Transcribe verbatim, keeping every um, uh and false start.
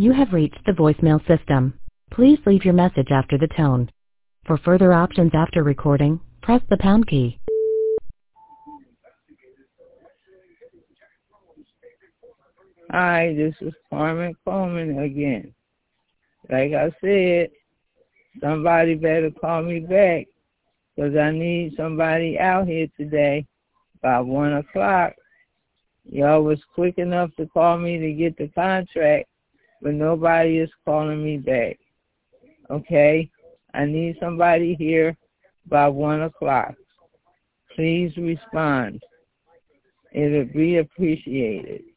You have reached the voicemail system. Please leave your message after the tone. For further options after recording, press the pound key. Hi, this is Carmen Coleman again. Like I said, somebody better call me back because I need somebody out here today by one o'clock. Y'all was quick enough to call me to get the contract, but nobody is calling me back. Okay? I need somebody here by one o'clock. Please respond. It would be appreciated.